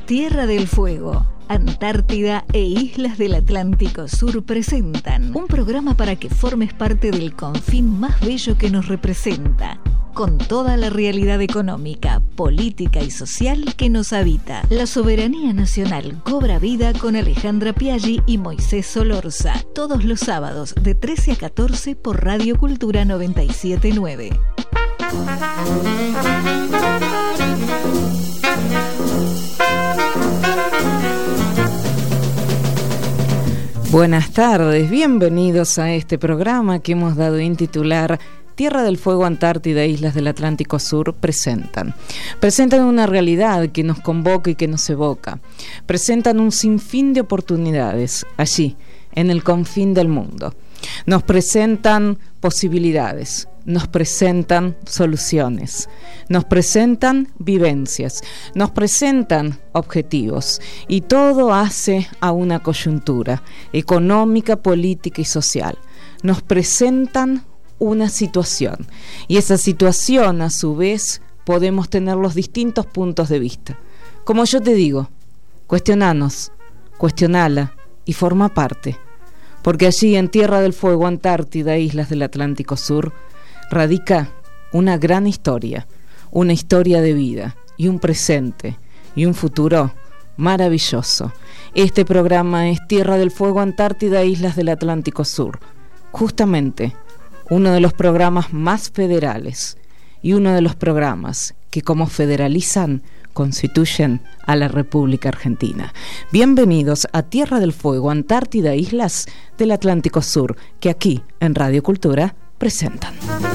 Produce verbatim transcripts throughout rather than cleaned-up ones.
Tierra del Fuego, Antártida e Islas del Atlántico Sur presentan un programa para que formes parte del confín más bello que nos representa, con toda la realidad económica, política y social que nos habita. La soberanía nacional cobra vida con Alejandra Piaggi y Moisés Solorza, todos los sábados de trece a catorce por Radio Cultura noventa y siete punto nueve. Buenas tardes, bienvenidos a este programa que hemos dado en titular Tierra del Fuego, Antártida e Islas del Atlántico Sur presentan. Presentan una realidad que nos convoca y que nos evoca. Presentan un sinfín de oportunidades allí, en el confín del mundo. Nos presentan posibilidades, nos presentan soluciones, nos presentan vivencias, nos presentan objetivos, y todo hace a una coyuntura económica, política y social. Nos presentan una situación, y esa situación a su vez podemos tener los distintos puntos de vista. Como yo te digo, cuestionanos, cuestionala y forma parte, porque allí en Tierra del Fuego, Antártida e Islas del Atlántico Sur radica una gran historia, una historia de vida y un presente y un futuro maravilloso. Este programa es Tierra del Fuego, Antártida e Islas del Atlántico Sur, justamente uno de los programas más federales y uno de los programas que, como federalizan, constituyen a la República Argentina. Bienvenidos a Tierra del Fuego, Antártida e Islas del Atlántico Sur, que aquí en Radio Cultura presentan.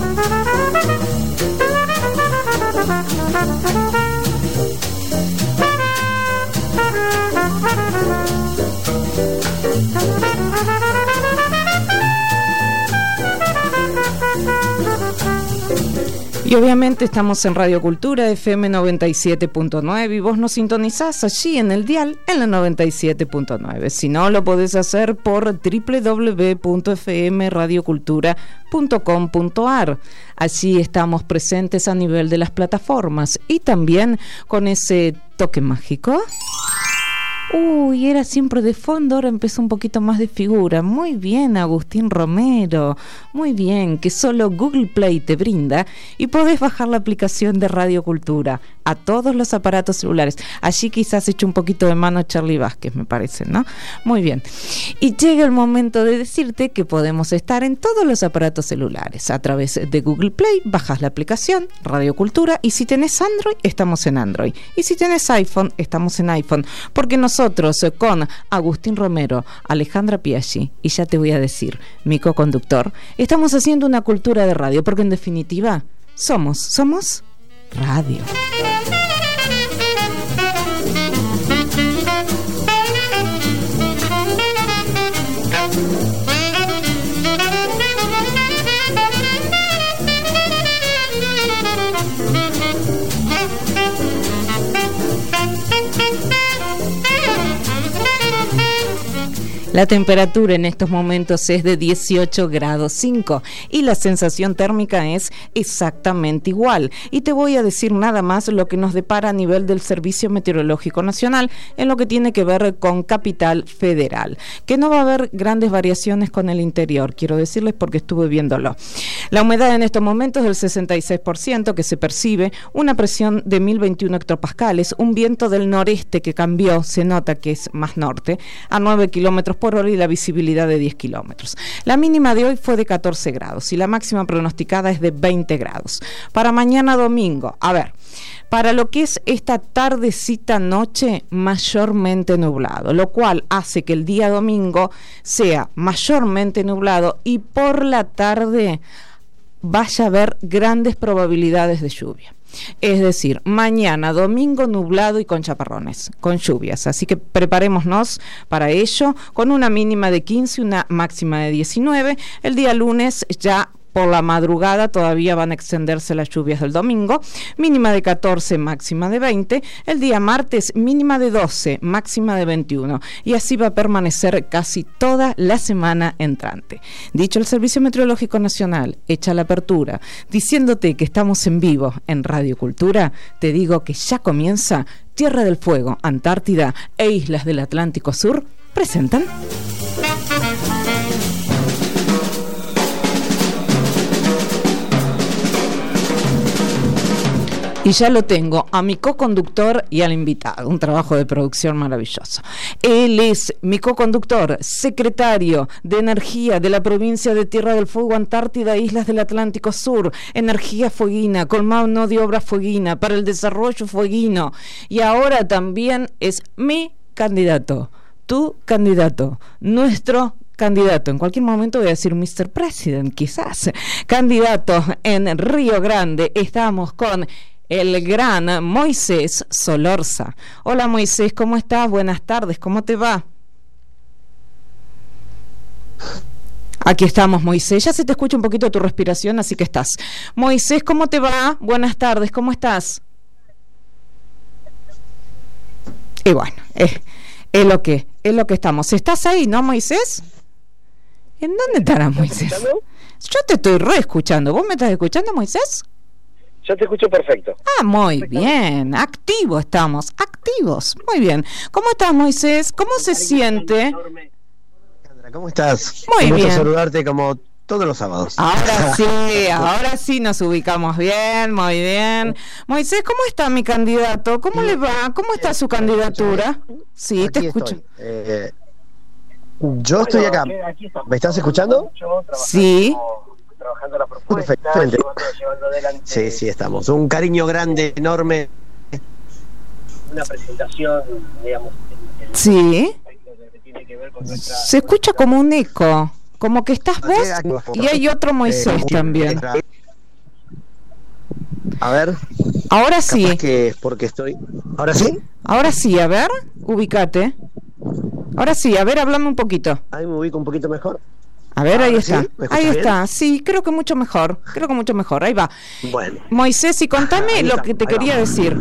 Y obviamente estamos en Radio Cultura F M noventa y siete punto nueve y vos nos sintonizás allí en el dial en la noventa y siete punto nueve. Si no, lo podés hacer por doble u doble u doble u punto f m radio cultura punto com punto a r. Allí estamos presentes a nivel de las plataformas y también con ese toque mágico. Uy, era siempre de fondo, ahora empezó un poquito más de figura. Muy bien, Agustín Romero. Muy bien, que solo Google Play te brinda y podés bajar la aplicación de Radio Cultura a todos los aparatos celulares. Allí quizás hecho un poquito de mano Charlie Vázquez, me parece, ¿no? Muy bien. Y llega el momento de decirte que podemos estar en todos los aparatos celulares. A través de Google Play bajas la aplicación Radio Cultura y si tenés Android, estamos en Android. Y si tenés iPhone, estamos en iPhone. Porque nosotros Nosotros con Agustín Romero, Alejandra Piaggi y ya te voy a decir, mi co-conductor, estamos haciendo una cultura de radio, porque en definitiva somos, somos radio. La temperatura en estos momentos es de dieciocho grados cinco y la sensación térmica es exactamente igual. Y te voy a decir nada más lo que nos depara a nivel del Servicio Meteorológico Nacional en lo que tiene que ver con Capital Federal, que no va a haber grandes variaciones con el interior, quiero decirles porque estuve viéndolo. La humedad en estos momentos es del sesenta y seis por ciento que se percibe, una presión de mil veintiuno hectopascales, un viento del noreste que cambió, se nota que es más norte, a nueve kilómetros por hora y la visibilidad de diez kilómetros. La mínima de hoy fue de catorce grados y la máxima pronosticada es de veinte grados. Para mañana domingo, a ver, para lo que es esta tardecita noche, mayormente nublado, lo cual hace que el día domingo sea mayormente nublado y por la tarde vaya a haber grandes probabilidades de lluvia. Es decir, mañana domingo nublado y con chaparrones, con lluvias, así que preparémonos para ello, con una mínima de quince y una máxima de diecinueve. El día lunes ya Por la madrugada todavía van a extenderse las lluvias del domingo, mínima de catorce, máxima de veinte. El día martes, mínima de doce, máxima de veintiuno. Y así va a permanecer casi toda la semana entrante. Dicho el Servicio Meteorológico Nacional, hecha la apertura, diciéndote que estamos en vivo en Radio Cultura, te digo que ya comienza Tierra del Fuego, Antártida e Islas del Atlántico Sur presentan... Y ya lo tengo, a mi co-conductor y al invitado, un trabajo de producción maravilloso. Él es mi co-conductor, secretario de Energía de la provincia de Tierra del Fuego, Antártida e Islas del Atlántico Sur, Energía Fueguina, con mano de obra fueguina, para el desarrollo fueguino. Y ahora también es mi candidato, tu candidato, nuestro candidato, en cualquier momento voy a decir mister President, quizás, candidato en Río Grande. Estamos con el gran Moisés Solorza. Hola Moisés, ¿cómo estás? Buenas tardes, ¿cómo te va? Aquí estamos, Moisés. Ya se te escucha un poquito tu respiración, así que estás. Moisés, ¿cómo te va? Buenas tardes, ¿cómo estás? Y bueno, es, es lo que es lo que estamos. ¿Estás ahí, no, Moisés? ¿En dónde estarás, Moisés? Yo te estoy re escuchando. ¿Vos me estás escuchando, Moisés? Yo te escucho perfecto. Ah, muy bien. Activos estamos, activos. Muy bien. ¿Cómo estás, Moisés? ¿Cómo se siente? ¿Cómo estás? Muy bien. Un gusto saludarte como todos los sábados. Ahora sí, ahora sí nos ubicamos bien, muy bien. Moisés, ¿cómo está mi candidato? ¿Cómo le va? ¿Cómo está su candidatura? Sí, te escucho. Eh, yo estoy acá. ¿Me estás escuchando? Sí. Trabajando la propuesta, perfecto. Sí, sí, estamos. Un cariño grande, enorme. Una presentación, digamos. Sí. Se escucha como un eco, como que estás vos y hay otro Moisés también. A ver. Ahora sí. Que es porque estoy. ¿Ahora sí? Ahora sí, a ver, ubícate. Ahora sí, a ver, háblame un poquito. Ahí me ubico un poquito mejor. A ver, ahí está, ¿sí? ahí bien? está, sí, creo que mucho mejor, creo que mucho mejor, ahí va. Bueno. Moisés, y contame Ahí lo está, que te ahí quería va. decir.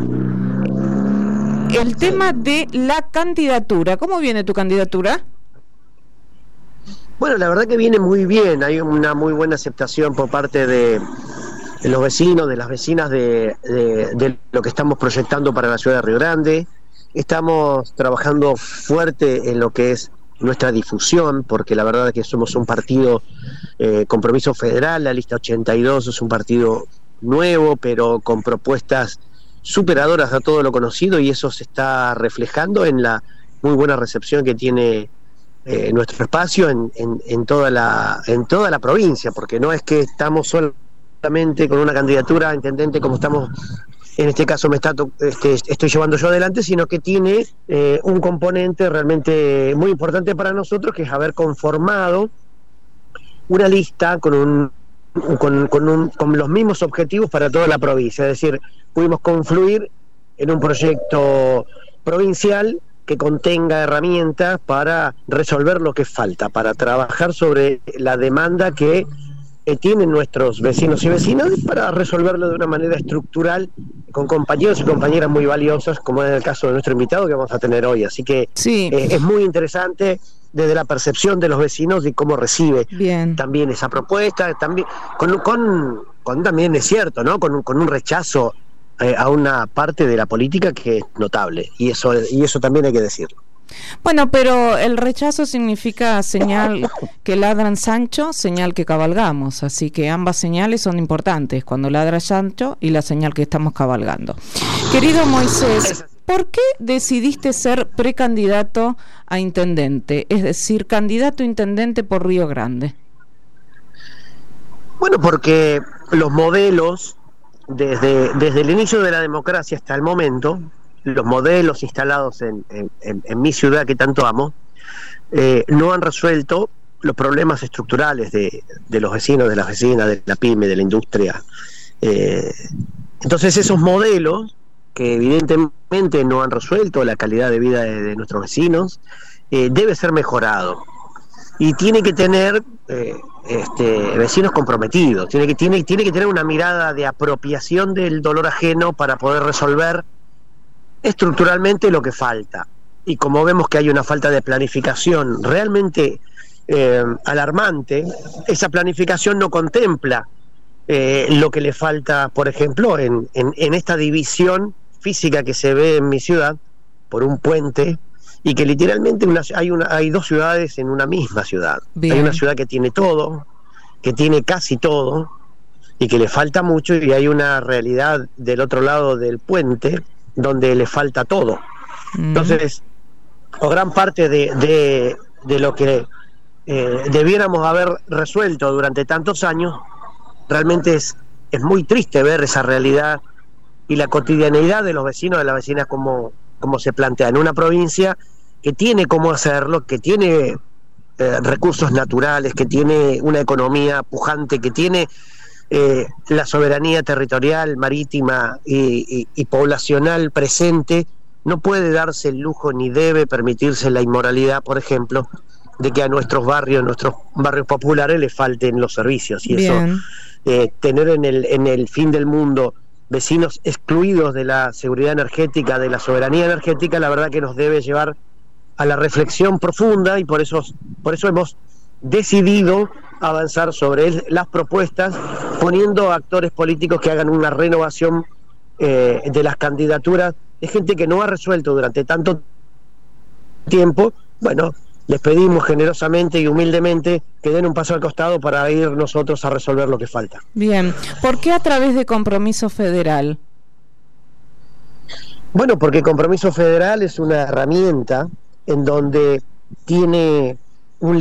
El tema de la candidatura, ¿cómo viene tu candidatura? Bueno, la verdad que viene muy bien, hay una muy buena aceptación por parte de, de los vecinos, de las vecinas de, de, de lo que estamos proyectando para la ciudad de Río Grande. Estamos trabajando fuerte en lo que es nuestra difusión, porque la verdad es que somos un partido eh, compromiso federal, la lista ochenta y dos es un partido nuevo, pero con propuestas superadoras a todo lo conocido, y eso se está reflejando en la muy buena recepción que tiene eh, nuestro espacio en, en, en toda la en toda la provincia, porque no es que estamos solamente con una candidatura a intendente como estamos. En este caso me está to- este, estoy llevando yo adelante, sino que tiene eh, un componente realmente muy importante para nosotros, que es haber conformado una lista con un con, con, un, con los mismos objetivos para toda la provincia. Es decir, pudimos confluir en un proyecto provincial que contenga herramientas para resolver lo que falta, para trabajar sobre la demanda que que tienen nuestros vecinos y vecinas, para resolverlo de una manera estructural con compañeros y compañeras muy valiosas, como es el caso de nuestro invitado que vamos a tener hoy. Así que Sí. eh, es muy interesante desde la percepción de los vecinos y cómo recibe Bien. también esa propuesta, también con, con, con también es cierto, ¿no? Con, con un rechazo eh, a una parte de la política que es notable, y eso y eso también hay que decirlo. Bueno, pero el rechazo significa señal que ladran Sancho, señal que cabalgamos, así que ambas señales son importantes, cuando ladra Sancho y la señal que estamos cabalgando. Querido Moisés, ¿por qué decidiste ser precandidato a intendente, es decir, candidato a intendente por Río Grande? Bueno, porque los modelos, desde, desde el inicio de la democracia hasta el momento, los modelos instalados en, en, en mi ciudad que tanto amo, eh, no han resuelto los problemas estructurales de, de los vecinos, de las vecinas, de la pyme, de la industria. Eh, entonces esos modelos, que evidentemente no han resuelto la calidad de vida de, de nuestros vecinos, eh, debe ser mejorado. y tiene que tener eh, este, vecinos comprometidos, tiene que, tiene, tiene que tener una mirada de apropiación del dolor ajeno para poder resolver estructuralmente lo que falta. Y como vemos que hay una falta de planificación realmente eh, alarmante, esa planificación no contempla eh, lo que le falta, por ejemplo, en, en, en esta división física que se ve en mi ciudad por un puente, y que literalmente una, hay, una, hay dos ciudades en una misma ciudad. Bien. Hay una ciudad que tiene todo, que tiene casi todo, y que le falta mucho, y hay una realidad del otro lado del puente donde le falta todo. Mm. Entonces, o gran parte de, de, de lo que eh, debiéramos haber resuelto durante tantos años, realmente es, es muy triste ver esa realidad y la cotidianeidad de los vecinos, de las vecinas, como, como se plantea en una provincia que tiene cómo hacerlo, que tiene eh, recursos naturales, que tiene una economía pujante, que tiene eh, la soberanía territorial, marítima y, y, y poblacional presente. No puede darse el lujo ni debe permitirse la inmoralidad, por ejemplo, de que a nuestros barrios, nuestros barrios populares, les falten los servicios. Y Bien. eso, eh, tener en el, en el fin del mundo vecinos excluidos de la seguridad energética, de la soberanía energética, la verdad que nos debe llevar a la reflexión profunda, y por eso, por eso hemos decidido avanzar sobre las propuestas, poniendo actores políticos que hagan una renovación eh, de las candidaturas de gente que no ha resuelto durante tanto tiempo. Bueno, les pedimos generosamente y humildemente que den un paso al costado para ir nosotros a resolver lo que falta. Bien, ¿por qué a través de Compromiso Federal? Bueno, porque Compromiso Federal es una herramienta en donde tiene un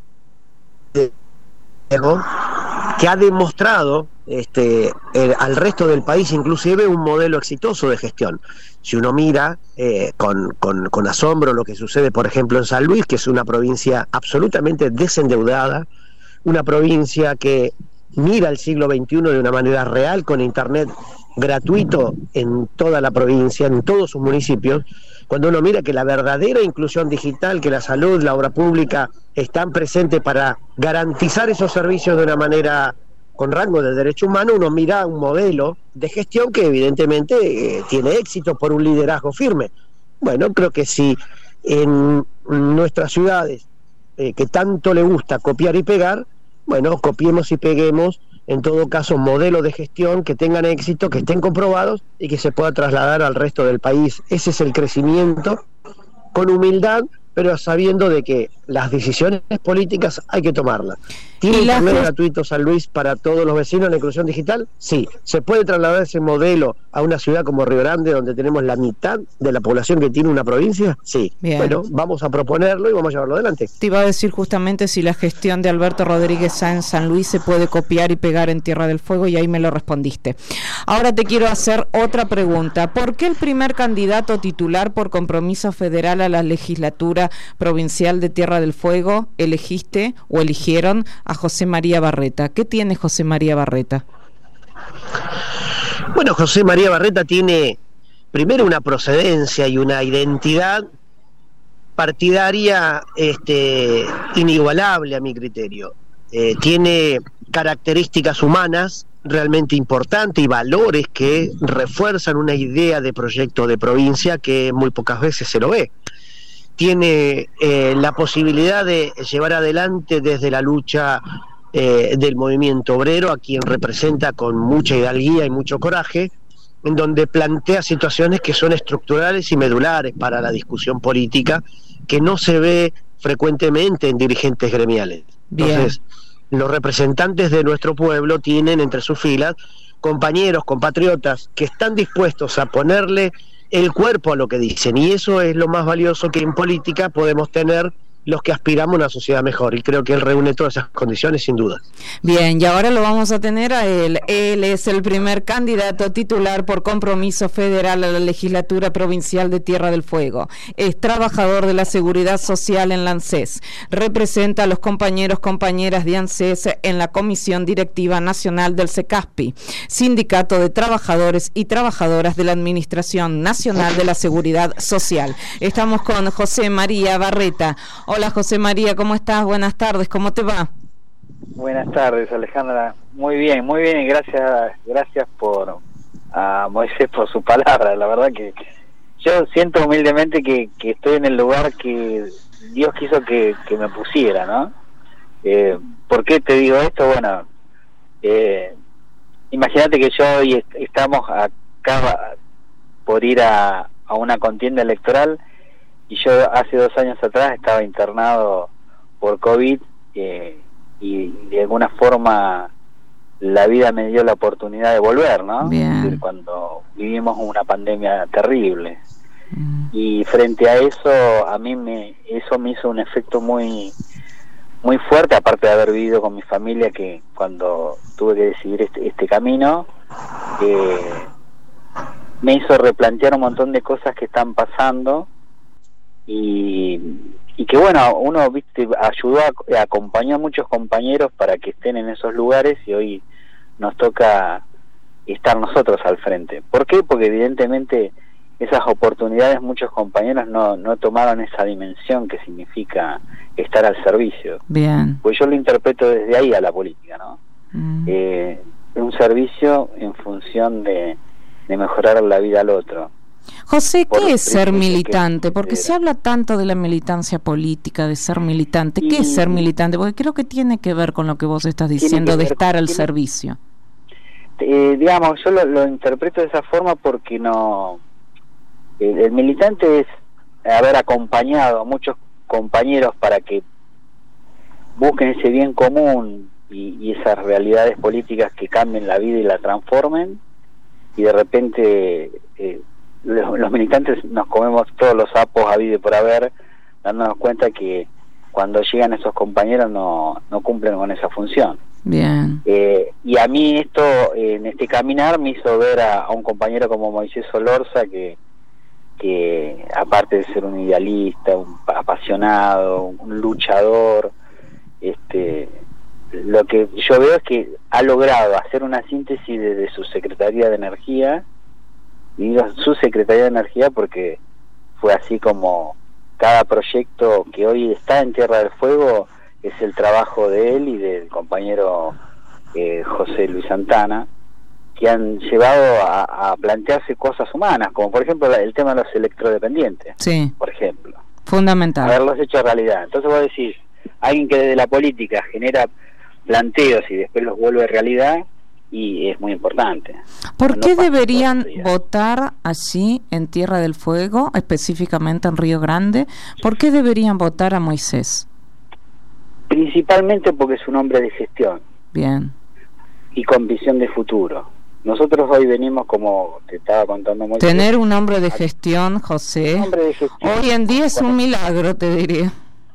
liderazgo que ha demostrado este, eh, al resto del país inclusive un modelo exitoso de gestión. Si uno mira eh, con, con, con asombro lo que sucede, por ejemplo, en San Luis, que es una provincia absolutamente desendeudada, una provincia que mira el siglo veintiuno de una manera real, con internet gratuito en toda la provincia, en todos sus municipios, cuando uno mira que la verdadera inclusión digital, que la salud, la obra pública están presentes para garantizar esos servicios de una manera con rango de derecho humano, uno mira un modelo de gestión que evidentemente eh, tiene éxito por un liderazgo firme. Bueno, creo que si en nuestras ciudades, eh, que tanto le gusta copiar y pegar, bueno, copiemos y peguemos, en todo caso, modelos de gestión que tengan éxito, que estén comprobados y que se pueda trasladar al resto del país. Ese es el crecimiento, con humildad, pero sabiendo de que las decisiones políticas hay que tomarlas. ¿Tiene internet gest... gratuito San Luis para todos los vecinos, la inclusión digital? Sí. ¿Se puede trasladar ese modelo a una ciudad como Río Grande, donde tenemos la mitad de la población que tiene una provincia? Sí. Bien. Bueno, vamos a proponerlo y vamos a llevarlo adelante. Te iba a decir justamente si la gestión de Alberto Rodríguez Sá en San Luis se puede copiar y pegar en Tierra del Fuego, y ahí me lo respondiste. Ahora te quiero hacer otra pregunta. ¿Por qué el primer candidato titular por Compromiso Federal a la legislatura provincial de Tierra del Fuego elegiste o eligieron a José María Barreta? ¿Qué tiene José María Barreta? Bueno, José María Barreta tiene primero una procedencia y una identidad partidaria este, inigualable a mi criterio. Eh, tiene características humanas realmente importantes y valores que refuerzan una idea de proyecto de provincia que muy pocas veces se lo ve. Tiene eh, la posibilidad de llevar adelante desde la lucha eh, del movimiento obrero, a quien representa con mucha hidalguía y mucho coraje, en donde plantea situaciones que son estructurales y medulares para la discusión política, que no se ve frecuentemente en dirigentes gremiales. Bien. Entonces, los representantes de nuestro pueblo tienen entre sus filas compañeros, compatriotas, que están dispuestos a ponerle el cuerpo a lo que dicen, y eso es lo más valioso que en política podemos tener los que aspiramos a una sociedad mejor, y creo que él reúne todas esas condiciones sin duda. Bien, y ahora lo vamos a tener a él. Él es el primer candidato titular por Compromiso Federal a la legislatura provincial de Tierra del Fuego. Es trabajador de la Seguridad Social en la ANSES. Representa a los compañeros, compañeras de ANSES en la Comisión Directiva Nacional del SECASPI, Sindicato de Trabajadores y Trabajadoras de la Administración Nacional de la Seguridad Social. Estamos con José María Barreta. Hola, Hola José María, ¿cómo estás? Buenas tardes, ¿cómo te va? Buenas tardes, Alejandra. Muy bien, muy bien, gracias, gracias por a Moisés por su palabra. La verdad que yo siento humildemente que, que estoy en el lugar que Dios quiso que, que me pusiera, ¿no? Eh, ¿Por qué te digo esto? Bueno, eh, imagínate que yo hoy est estamos acá por ir a, a una contienda electoral y yo hace dos años atrás estaba internado por COVID eh, y de alguna forma la vida me dio la oportunidad de volver, ¿no? Bien. Es decir, cuando vivimos una pandemia terrible. Mm. Y frente a eso, a mí me eso me hizo un efecto muy muy fuerte, aparte de haber vivido con mi familia, que cuando tuve que decidir este, este camino, eh, me hizo replantear un montón de cosas que están pasando y, y que bueno, uno viste ayudó, a, acompañó a muchos compañeros para que estén en esos lugares y hoy nos toca estar nosotros al frente. ¿Por qué? Porque evidentemente esas oportunidades muchos compañeros no, no tomaron esa dimensión que significa estar al servicio. Bien. Pues yo lo interpreto desde ahí a la política, ¿no? Mm. Eh, un servicio en función de, de mejorar la vida al otro. José, Por ¿qué es ser militante? que, Porque se habla tanto de la militancia política, de ser militante. ¿Qué y, es ser militante? Porque creo que tiene que ver con lo que vos estás diciendo de ver, estar al tiene, servicio. Eh, digamos, yo lo, lo interpreto de esa forma porque no... El, el militante es haber acompañado a muchos compañeros para que busquen ese bien común y, y esas realidades políticas que cambien la vida y la transformen, y de repente eh, los, los militantes nos comemos todos los sapos habido y por haber, dándonos cuenta que cuando llegan esos compañeros no, no cumplen con esa función. Bien. Eh, y a mí esto, eh, en este caminar, me hizo ver a, a un compañero como Moisés Solorza, que que aparte de ser un idealista, un apasionado, un luchador, este, lo que yo veo es que ha logrado hacer una síntesis desde su Secretaría de Energía, y digo su Secretaría de Energía porque fue así como cada proyecto que hoy está en Tierra del Fuego es el trabajo de él y del compañero eh, José Luis Santana, que han llevado a, a plantearse cosas humanas, como por ejemplo el tema de los electrodependientes, sí, por ejemplo. Fundamental. Haberlos hecho realidad. Entonces vos decís, alguien que desde la política genera planteos y después los vuelve realidad, y es muy importante. ¿Por no qué pasa deberían todos los días. votar allí en Tierra del Fuego, específicamente en Río Grande? ¿Por qué deberían votar a Moisés? Principalmente porque es un hombre de gestión. Bien. Y con visión de futuro. Nosotros hoy venimos, como te estaba contando Moisés, tener un hombre de gestión, José, un hombre de gestión, hoy en día es un milagro, te diría.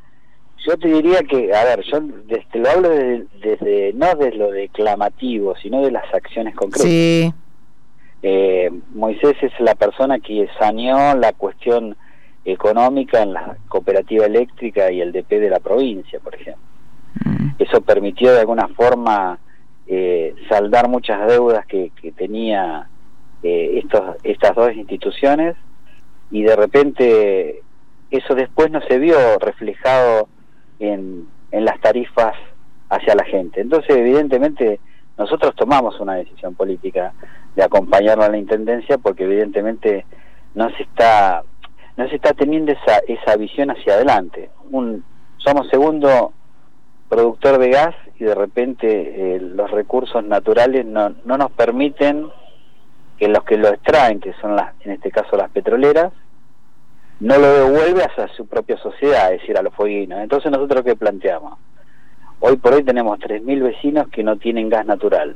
Yo te diría que, a ver, yo desde, lo hablo desde, desde no de lo declamativo, sino de las acciones concretas. Sí. Eh, Moisés es la persona que saneó la cuestión económica en la cooperativa eléctrica y el D P de la provincia, por ejemplo. Mm. Eso permitió de alguna forma eh, saldar muchas deudas que, que tenía eh, estos, estas dos instituciones, y de repente eso después no se vio reflejado en, en las tarifas hacia la gente. Entonces evidentemente nosotros tomamos una decisión política de acompañarlo a la intendencia, porque evidentemente no se está no se está teniendo esa esa visión hacia adelante. Un, somos segundo productor de gas y de repente eh, los recursos naturales no, no nos permiten que los que lo extraen, que son las, en este caso las petroleras, no lo devuelve hacia su propia sociedad, es decir, a los fueguinos. Entonces nosotros ¿qué planteamos? Hoy por hoy tenemos tres mil vecinos que no tienen gas natural.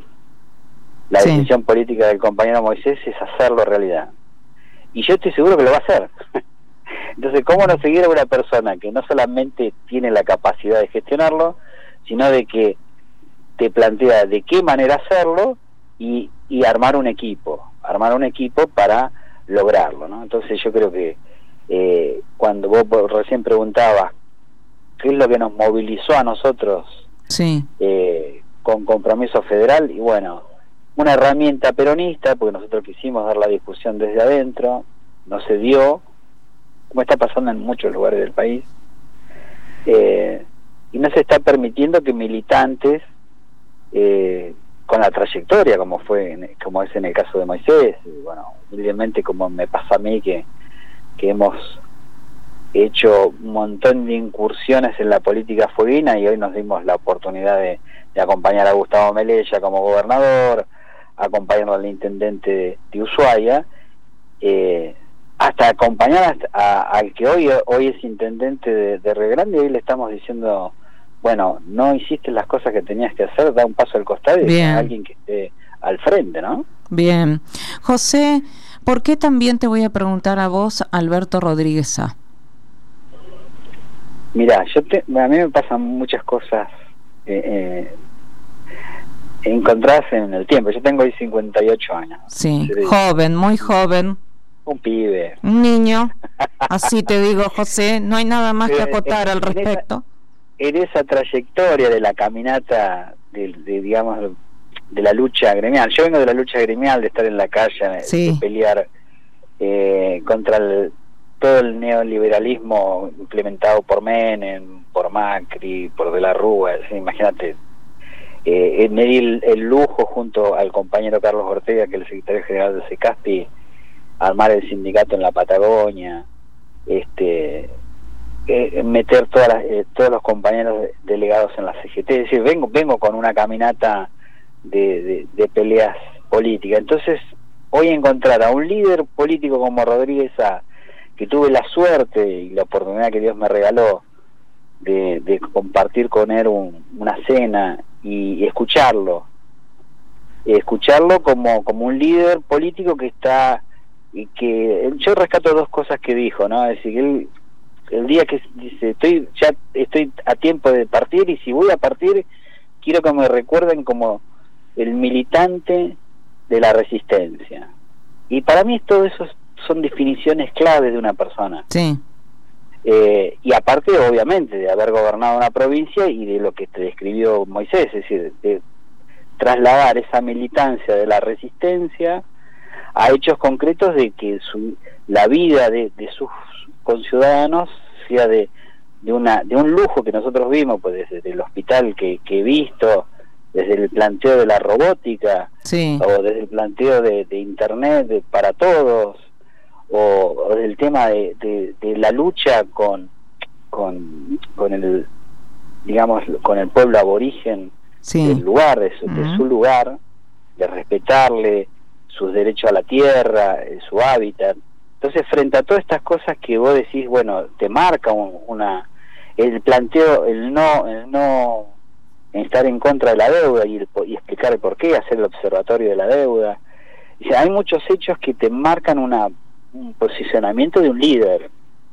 La sí. decisión política del compañero Moisés es hacerlo realidad. Y yo estoy seguro que lo va a hacer. Entonces, ¿cómo no seguir a una persona que no solamente tiene la capacidad de gestionarlo, sino de que te plantea de qué manera hacerlo y, y armar un equipo, armar un equipo para lograrlo, ¿no? Entonces yo creo que eh, cuando vos recién preguntabas qué es lo que nos movilizó a nosotros sí. eh, con compromiso federal, y bueno, una herramienta peronista, porque nosotros quisimos dar la discusión desde adentro, no se dio, como está pasando en muchos lugares del país, Eh, y no se está permitiendo que militantes eh, con la trayectoria, como fue como es en el caso de Moisés, y bueno, humildemente como me pasa a mí, que, que hemos hecho un montón de incursiones en la política fueguina y hoy nos dimos la oportunidad de, de acompañar a Gustavo Melella como gobernador, acompañarlo al intendente de, de Ushuaia, eh, hasta acompañar hasta a, al que hoy hoy es intendente de, de Río Grande, y hoy le estamos diciendo, bueno, no hiciste las cosas que tenías que hacer, da un paso al costado y Bien. a alguien que esté al frente, ¿no? Bien. José, ¿por qué también te voy a preguntar a vos, Alberto Rodríguez Sá? Mirá, yo te, a mí me pasan muchas cosas eh, eh, encontradas en el tiempo. Yo tengo hoy cincuenta y ocho años. Sí, ¿Sí? joven, muy joven. Un pibe. Un niño. Así te digo, José, no hay nada más que acotar al respecto. En esa trayectoria de la caminata, de, de digamos, de la lucha gremial. Yo vengo de la lucha gremial, de estar en la calle, sí. de pelear eh, contra el todo el neoliberalismo implementado por Menem, por Macri, por De la Rúa. ¿Sí? Imagínate, eh, me di el, el lujo junto al compañero Carlos Ortega, que es el secretario general de SECASPI, armar el sindicato en la Patagonia, este eh, meter todas las, eh, todos los compañeros delegados en la C G T. Es decir, vengo vengo con una caminata de, de, de peleas políticas. Entonces, hoy encontrar a un líder político como Rodríguez Sá, que tuve la suerte y la oportunidad que Dios me regaló de, de compartir con él un, una cena y, y escucharlo, escucharlo como, como un líder político que está, y que yo rescato dos cosas que dijo, ¿no? Es decir, él, el día que dice, estoy ya estoy a tiempo de partir, y si voy a partir, quiero que me recuerden como el militante de la resistencia. Y para mí todo eso es, son definiciones claves de una persona. Sí. Eh, y aparte, obviamente, de haber gobernado una provincia y de lo que te describió Moisés, es decir, de trasladar esa militancia de la resistencia a hechos concretos de que su, la vida de, de sus conciudadanos sea de, de una de un lujo que nosotros vimos, pues desde el hospital que, que he visto, desde el planteo de la robótica, sí. o desde el planteo de, de internet de, para todos, o, o del tema de, de, de la lucha con, con con el digamos con el pueblo aborigen, sí. del lugar, de su, uh-huh. de su lugar, de respetarle sus derechos a la tierra, su hábitat. Entonces, frente a todas estas cosas que vos decís, bueno, te marca un, una el planteo, el no el no estar en contra de la deuda y, el, y explicar el por qué, hacer el observatorio de la deuda. O sea, hay muchos hechos que te marcan una un posicionamiento de un líder.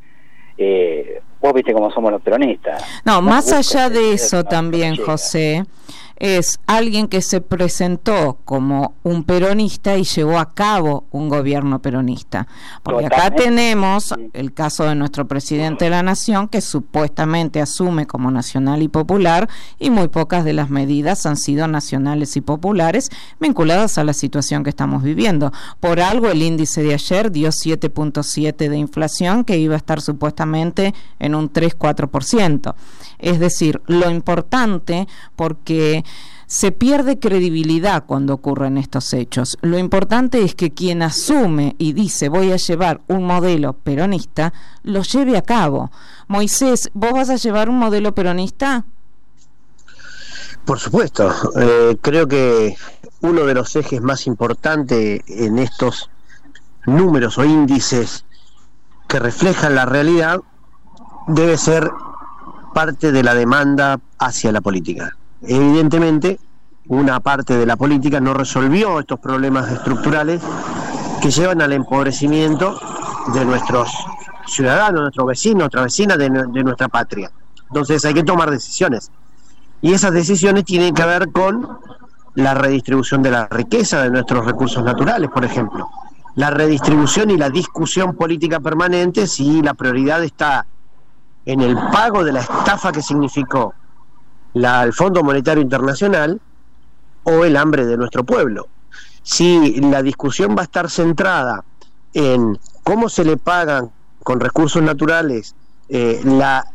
Eh, vos viste cómo somos los peronistas. No, no más allá de no, eso no, también, no José, es alguien que se presentó como un peronista y llevó a cabo un gobierno peronista. Porque acá tenemos el caso de nuestro presidente de la Nación, que supuestamente asume como nacional y popular, y muy pocas de las medidas han sido nacionales y populares vinculadas a la situación que estamos viviendo. Por algo el índice de ayer dio siete punto siete de inflación, que iba a estar supuestamente en un tres cuatro por ciento. Es decir, lo importante, porque se pierde credibilidad cuando ocurren estos hechos. Lo importante es que quien asume y dice voy a llevar un modelo peronista, lo lleve a cabo. Moisés, ¿vos vas a llevar un modelo peronista? Por supuesto. Eh, creo que uno de los ejes más importantes en estos números o índices que reflejan la realidad debe ser parte de la demanda hacia la política. Evidentemente, una parte de la política no resolvió estos problemas estructurales que llevan al empobrecimiento de nuestros ciudadanos, nuestros vecinos, nuestras vecinas de, de nuestra patria. Entonces hay que tomar decisiones. Y esas decisiones tienen que ver con la redistribución de la riqueza de nuestros recursos naturales, por ejemplo. La redistribución y la discusión política permanente, si la prioridad está en el pago de la estafa que significó la, el Fondo Monetario Internacional o el hambre de nuestro pueblo. Si la discusión va a estar centrada en cómo se le pagan con recursos naturales eh, la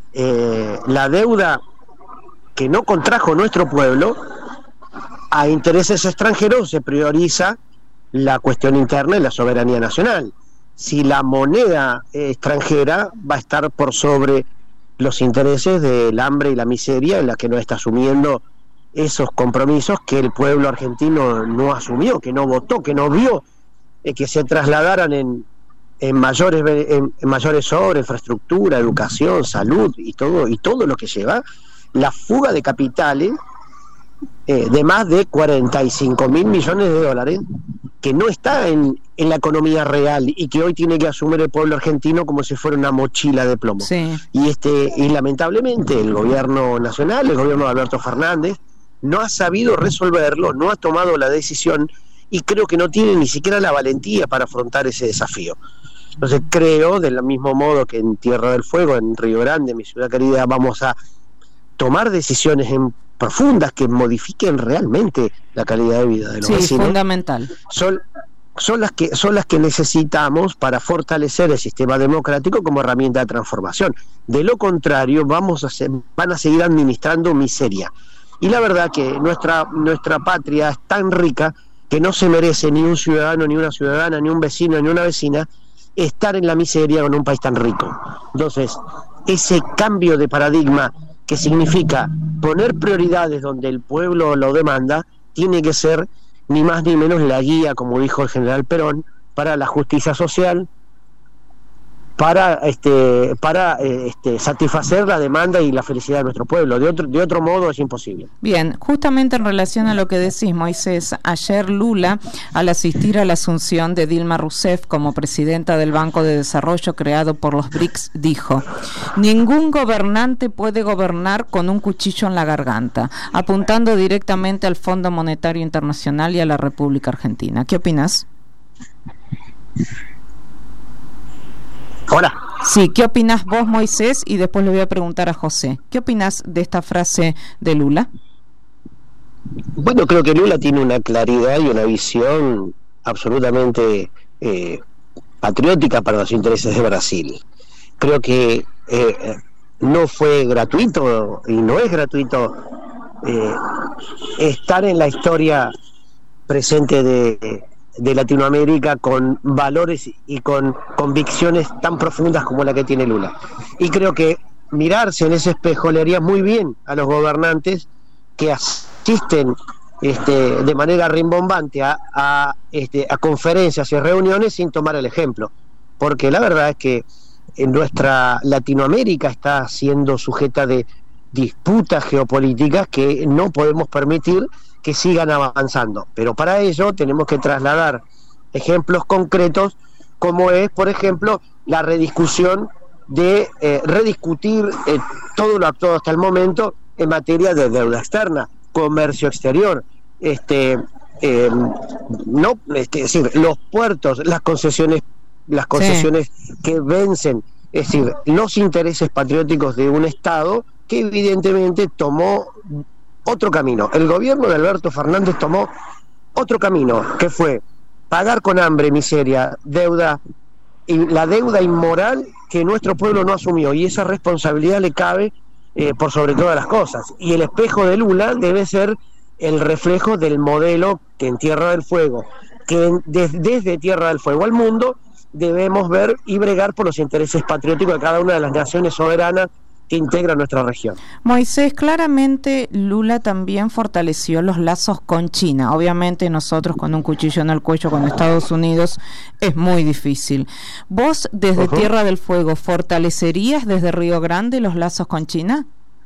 eh, la deuda que no contrajo nuestro pueblo, a intereses extranjeros se prioriza la cuestión interna y la soberanía nacional. Si la moneda extranjera va a estar por sobre los intereses del hambre y la miseria en la que no está asumiendo esos compromisos que el pueblo argentino no asumió, que no votó, que no vio eh, que se trasladaran en, en mayores en, en mayores obras, infraestructura, educación, salud y todo y todo lo que lleva la fuga de capitales eh, de más de cuarenta y cinco mil millones de dólares que no está en, en la economía real y que hoy tiene que asumir el pueblo argentino como si fuera una mochila de plomo. Sí. Y este y lamentablemente el gobierno nacional, el gobierno de Alberto Fernández, no ha sabido resolverlo, no ha tomado la decisión y creo que no tiene ni siquiera la valentía para afrontar ese desafío. Entonces creo, del mismo modo que en Tierra del Fuego, en Río Grande, mi ciudad querida, vamos a tomar decisiones en profundas que modifiquen realmente la calidad de vida de los sí, vecinos. Fundamental. Son, son las que son las que necesitamos para fortalecer el sistema democrático como herramienta de transformación. De lo contrario, vamos a ser, van a seguir administrando miseria. Y la verdad que nuestra nuestra patria es tan rica que no se merece ni un ciudadano, ni una ciudadana, ni un vecino, ni una vecina estar en la miseria con un país tan rico. Entonces, ese cambio de paradigma que significa poner prioridades donde el pueblo lo demanda, tiene que ser ni más ni menos la guía, como dijo el general Perón, para la justicia social, para este para este, satisfacer la demanda y la felicidad de nuestro pueblo. De otro de otro modo es imposible. Bien, justamente en relación a lo que decís, Moisés, ayer Lula, al asistir a la asunción de Dilma Rousseff como presidenta del Banco de Desarrollo creado por los B R I C S, dijo: ningún gobernante puede gobernar con un cuchillo en la garganta, apuntando directamente al Fondo Monetario Internacional y a la República Argentina. ¿Qué opinas? Hola. Sí, ¿qué opinás vos, Moisés? Y después le voy a preguntar a José. ¿Qué opinás de esta frase de Lula? Bueno, creo que Lula tiene una claridad y una visión absolutamente eh, patriótica para los intereses de Brasil. Creo que eh, no fue gratuito y no es gratuito eh, estar en la historia presente de... de Latinoamérica con valores y con convicciones tan profundas como la que tiene Lula. Y creo que mirarse en ese espejo le haría muy bien a los gobernantes que asisten este, de manera rimbombante a, a, este, a conferencias y reuniones sin tomar el ejemplo. Porque la verdad es que en nuestra Latinoamérica está siendo sujeta de disputas geopolíticas que no podemos permitir que sigan avanzando, pero para ello tenemos que trasladar ejemplos concretos, como es, por ejemplo, la rediscusión de eh, rediscutir eh, todo lo actuado hasta el momento en materia de deuda externa, comercio exterior, este, eh, no, este, es decir, los puertos, las concesiones, las concesiones sí. que vencen, es decir, los intereses patrióticos de un Estado que evidentemente tomó otro camino. El gobierno de Alberto Fernández tomó otro camino, que fue pagar con hambre, miseria, deuda, y la deuda inmoral que nuestro pueblo no asumió, y esa responsabilidad le cabe eh, por sobre todas las cosas. Y el espejo de Lula debe ser el reflejo del modelo que en Tierra del Fuego, que en, des, desde Tierra del Fuego al mundo, debemos ver y bregar por los intereses patrióticos de cada una de las naciones soberanas que integra nuestra región. Moisés, claramente Lula también fortaleció los lazos con China. Obviamente nosotros con un cuchillo en el cuello con Estados Unidos es muy difícil. ¿Vos desde uh-huh. Tierra del Fuego fortalecerías desde Río Grande los lazos con China?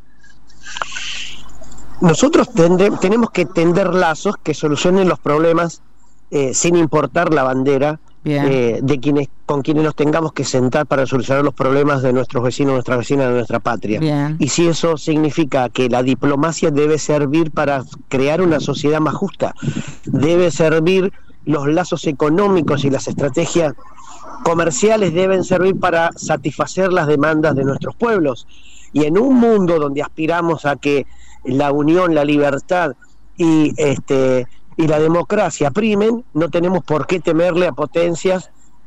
Nosotros tende, tenemos que tender lazos que solucionen los problemas eh, sin importar la bandera eh, de quienes con quienes nos tengamos que sentar para solucionar los problemas de nuestros vecinos, nuestras vecinas, de nuestra patria. Bien. Y si eso significa que la diplomacia debe servir para crear una sociedad más justa, debe servir, los lazos económicos y las estrategias comerciales deben servir para satisfacer las demandas de nuestros pueblos. Y en un mundo donde aspiramos a que la unión, la libertad y este y la democracia primen, no tenemos por qué temerle a potencias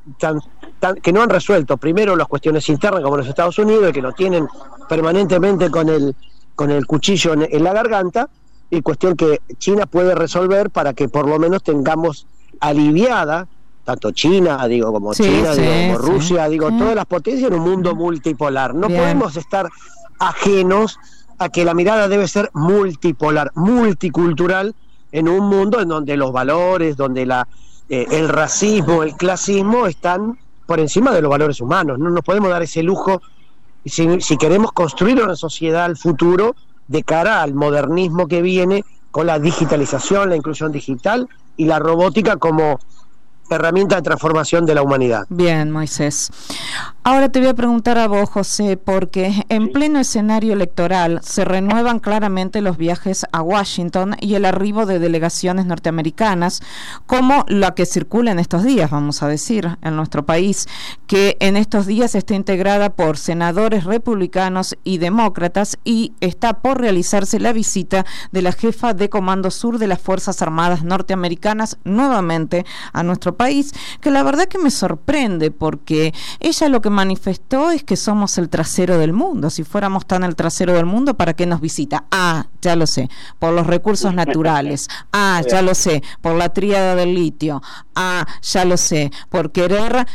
tan, tan, que no han resuelto primero las cuestiones internas como los Estados Unidos, que lo tienen permanentemente con el, con el cuchillo en, en la garganta, y cuestión que China puede resolver para que por lo menos tengamos aliviada, tanto China, digo, como sí, China, sí, digo, como sí, Rusia, digo, sí. todas las potencias en un mundo multipolar. No Bien. podemos estar ajenos a que la mirada debe ser multipolar, multicultural, en un mundo en donde los valores, donde la eh, el racismo, el clasismo están por encima de los valores humanos. No nos podemos dar ese lujo si, si queremos construir una sociedad al futuro de cara al modernismo que viene con la digitalización, la inclusión digital y la robótica como herramienta de transformación de la humanidad. Bien, Moisés. Ahora te voy a preguntar a vos, José, porque en sí. pleno escenario electoral se renuevan claramente los viajes a Washington y el arribo de delegaciones norteamericanas, como la que circula en estos días, vamos a decir, en nuestro país, que en estos días está integrada por senadores republicanos y demócratas, y está por realizarse la visita de la jefa de Comando Sur de las Fuerzas Armadas norteamericanas nuevamente a nuestro país, que la verdad que me sorprende, porque ella lo que manifestó es que somos el trasero del mundo. Si fuéramos tan el trasero del mundo, ¿para qué nos visita? Ah, ya lo sé, por los recursos naturales. Ah, ya lo sé, por la tríada del litio. Ah, ya lo sé, por querer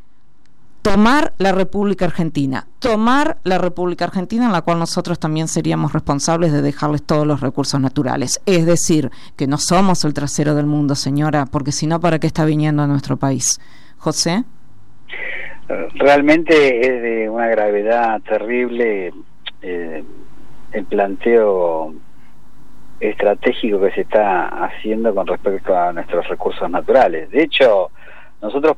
tomar la República Argentina, tomar la República Argentina, en la cual nosotros también seríamos responsables de dejarles todos los recursos naturales. Es decir, que no somos el trasero del mundo, señora, porque si no, ¿para qué está viniendo a nuestro país? José. Realmente es de una gravedad terrible eh, el planteo estratégico que se está haciendo con respecto a nuestros recursos naturales. De hecho, nosotros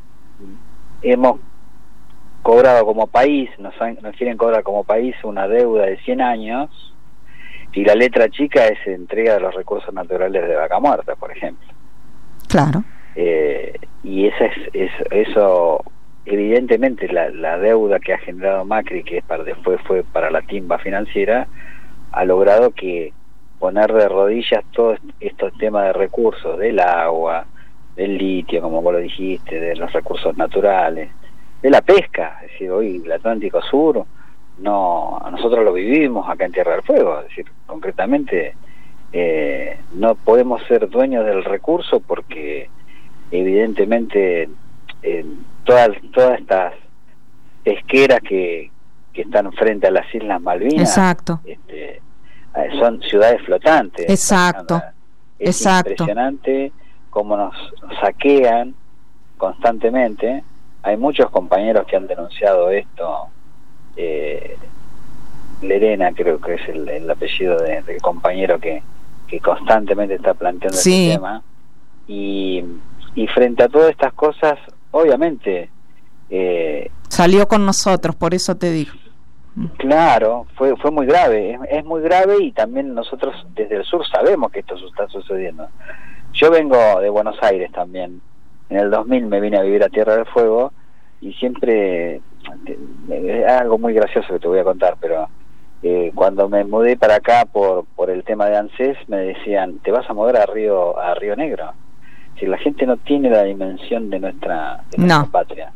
hemos cobrado como país, nos, han, nos quieren cobrar como país una deuda de cien años, y la letra chica es entrega de los recursos naturales de Vaca Muerta, por ejemplo. Claro. Eh, y esa es, es eso, evidentemente la, la deuda que ha generado Macri, que es para, después fue para la timba financiera, ha logrado que poner de rodillas todos estos temas de recursos, del agua, del litio, como vos lo dijiste, de los recursos naturales, de la pesca. Es decir, hoy el Atlántico Sur, no, nosotros lo vivimos acá en Tierra del Fuego. Es decir, concretamente eh, no podemos ser dueños del recurso porque evidentemente eh, todas todas estas pesqueras que, que están frente a las Islas Malvinas, exacto, este, son ciudades flotantes. Exacto, es exacto. Impresionante cómo nos saquean constantemente. Hay muchos compañeros que han denunciado esto. eh, Lerena creo que es el, el apellido de, del compañero que, que constantemente está planteando sí. este tema, y, y frente a todas estas cosas, obviamente eh, salió con nosotros, por eso te digo. Claro, fue fue muy grave, es, es muy grave, y también nosotros desde el sur sabemos que esto está sucediendo. Yo vengo de Buenos Aires también. En el dos mil me vine a vivir a Tierra del Fuego, y siempre es algo muy gracioso que te voy a contar, pero eh, cuando me mudé para acá por por el tema de ANSES, me decían, te vas a mudar a Río a Río Negro. Si la gente no tiene la dimensión de nuestra, de nuestra no. patria.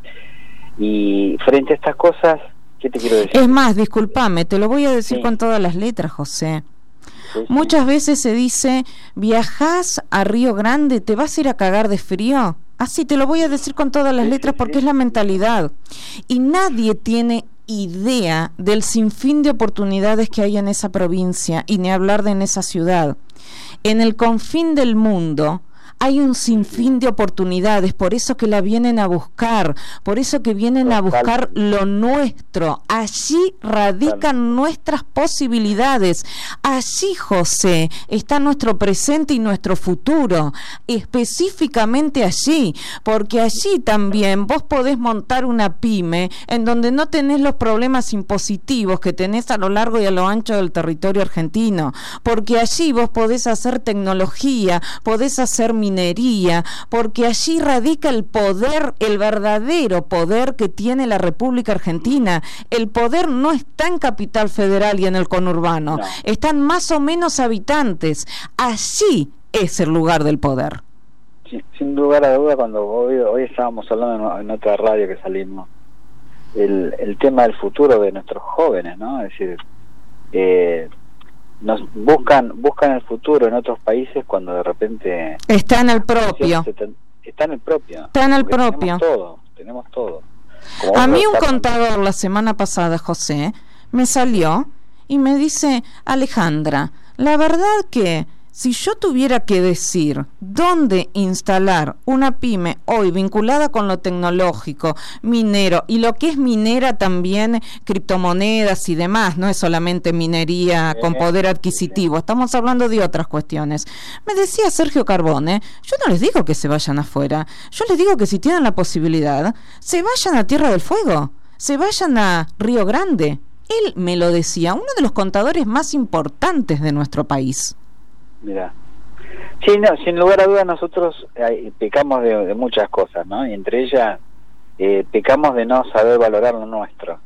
Y frente a estas cosas, ¿qué te quiero decir? Es más, discúlpame, te lo voy a decir sí. con todas las letras, José. Sí, sí. Muchas veces se dice, viajás a Río Grande, ¿te vas a ir a cagar de frío? Así te lo voy a decir con todas las sí, letras sí, porque sí. es la mentalidad. Y nadie tiene idea del sinfín de oportunidades que hay en esa provincia, y ni hablar de en esa ciudad. En el confín del mundo hay un sinfín de oportunidades, por eso que la vienen a buscar, por eso que vienen a buscar lo nuestro. Allí radican nuestras posibilidades. Allí, José, está nuestro presente y nuestro futuro, específicamente allí, porque allí también vos podés montar una pyme en donde no tenés los problemas impositivos que tenés a lo largo y a lo ancho del territorio argentino, porque allí vos podés hacer tecnología, podés hacer minería, porque allí radica el poder, el verdadero poder que tiene la República Argentina. El poder no está en Capital Federal y en el conurbano, no. Están más o menos habitantes. Allí es el lugar del poder. sin, sin lugar a duda, cuando hoy, hoy estábamos hablando en otra radio que salimos, el, el tema del futuro de nuestros jóvenes, ¿no? Es decir, eh, nos buscan buscan el futuro en otros países cuando de repente está en el propio está en el propio está en el propio tenemos todo tenemos todo Como a mí un contador la semana pasada, José, me salió y me dice: Alejandra, la verdad que si yo tuviera que decir dónde instalar una pyme hoy vinculada con lo tecnológico, minero, y lo que es minera también, criptomonedas y demás, no es solamente minería con poder adquisitivo, estamos hablando de otras cuestiones. Me decía Sergio Carbone, yo no les digo que se vayan afuera, yo les digo que si tienen la posibilidad, se vayan a Tierra del Fuego, se vayan a Río Grande. Él me lo decía, uno de los contadores más importantes de nuestro país. Mira, sí, no, sin lugar a dudas nosotros eh, pecamos de, de muchas cosas, ¿no? Y entre ellas eh, pecamos de no saber valorar lo nuestro,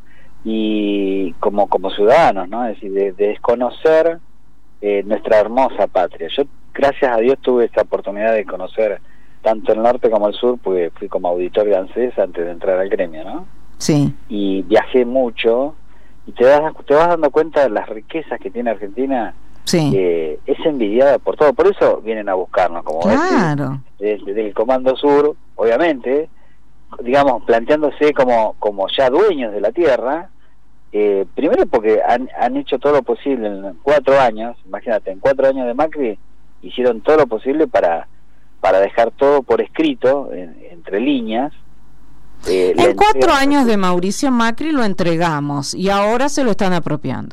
y como como ciudadanos, ¿no? Es decir, de, de desconocer eh, nuestra hermosa patria. Yo, gracias a Dios, tuve esta oportunidad de conocer tanto el norte como el sur, porque fui como auditor de ANSES antes de entrar al gremio, ¿no? Sí. Y viajé mucho, y te das, te vas dando cuenta de las riquezas que tiene Argentina. Sí. Eh, es envidiada por todo, por eso vienen a buscarnos, como claro. decís, desde el Comando Sur, obviamente, digamos, planteándose como, como ya dueños de la tierra, eh, primero porque han, han hecho todo lo posible en cuatro años, imagínate, en cuatro años de Macri, hicieron todo lo posible para, para dejar todo por escrito, en, entre líneas. Eh, en cuatro años de Mauricio Macri lo entregamos, y ahora se lo están apropiando.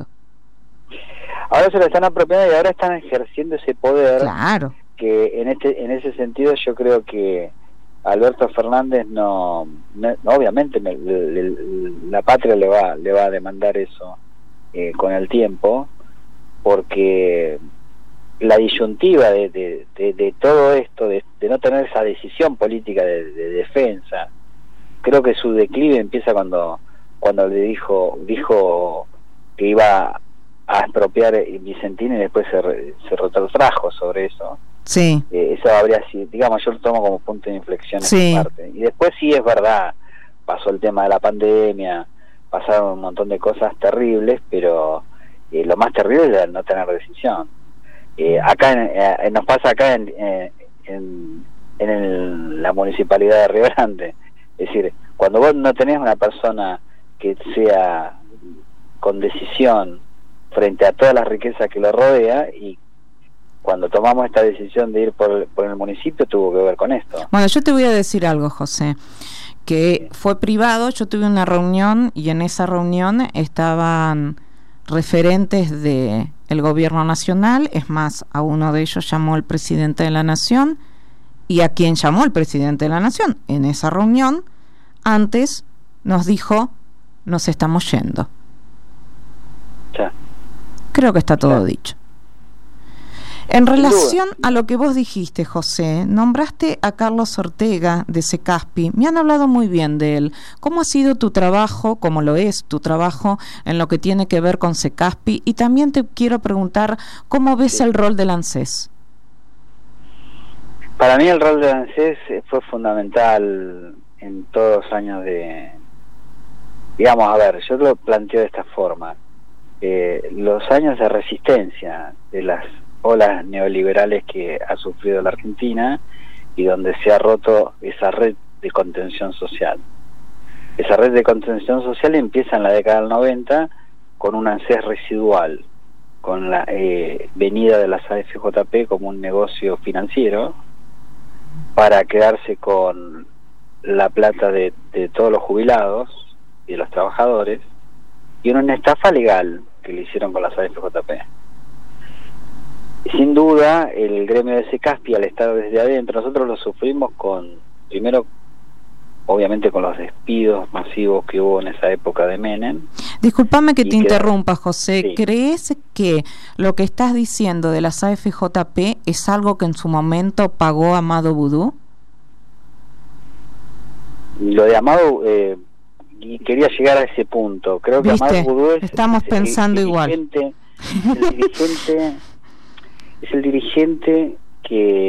Ahora se lo están apropiando y ahora están ejerciendo ese poder. Claro. Que en este en ese sentido yo creo que Alberto Fernández no, no obviamente me, le, le, la patria le va le va a demandar eso eh, con el tiempo, porque la disyuntiva de, de, de, de todo esto, de, de no tener esa decisión política de, de defensa, creo que su declive empieza cuando cuando le dijo dijo que iba a expropiar Vicentín y después se, re, se retrotrajo sobre eso. Sí. Eh, eso habría sido, digamos, yo lo tomo como punto de inflexión en sí. esa parte. Y después sí es verdad, pasó el tema de la pandemia, pasaron un montón de cosas terribles, pero eh, lo más terrible es no tener decisión. Eh, acá en, eh, nos pasa acá en, eh, en, en el, la municipalidad de Río Grande. Es decir, cuando vos no tenés una persona que sea con decisión frente a todas las riquezas que lo rodea, y cuando tomamos esta decisión de ir por, por el municipio tuvo que ver con esto. Bueno, yo te voy a decir algo, José, que fue privado. Yo tuve una reunión y en esa reunión estaban referentes de el gobierno nacional, es más, a uno de ellos llamó el presidente de la nación, y a quien llamó el presidente de la nación en esa reunión antes nos dijo: nos estamos yendo. Ya. Creo que está todo dicho. En relación a lo que vos dijiste, José, nombraste a Carlos Ortega de Secaspi. Me han hablado muy bien de él. ¿Cómo ha sido tu trabajo, cómo lo es tu trabajo en lo que tiene que ver con Secaspi? Y también te quiero preguntar, ¿cómo ves sí. el rol del ANSES? Para mí el rol del ANSES fue fundamental en todos los años de... Digamos, a ver, yo lo planteo de esta forma. Eh, los años de resistencia de las olas neoliberales que ha sufrido la Argentina, y donde se ha roto esa red de contención social. Esa red de contención social empieza en la década del noventa con un ANSES residual, con la eh, venida de las A F J P como un negocio financiero para quedarse con la plata de, de todos los jubilados y de los trabajadores, y una estafa legal que le hicieron con las A F J P. Sin duda, el gremio de Secaspi, al estar desde adentro, nosotros lo sufrimos con, primero, obviamente con los despidos masivos que hubo en esa época de Menem. Disculpame que te que, interrumpa, José. Sí. ¿Crees que lo que estás diciendo de las A F J P es algo que en su momento pagó Amado Vudú? Lo de Amado... Eh, y quería llegar a ese punto. Creo que Amado Vudú es, estamos es pensando el igual. Es el dirigente, es el dirigente que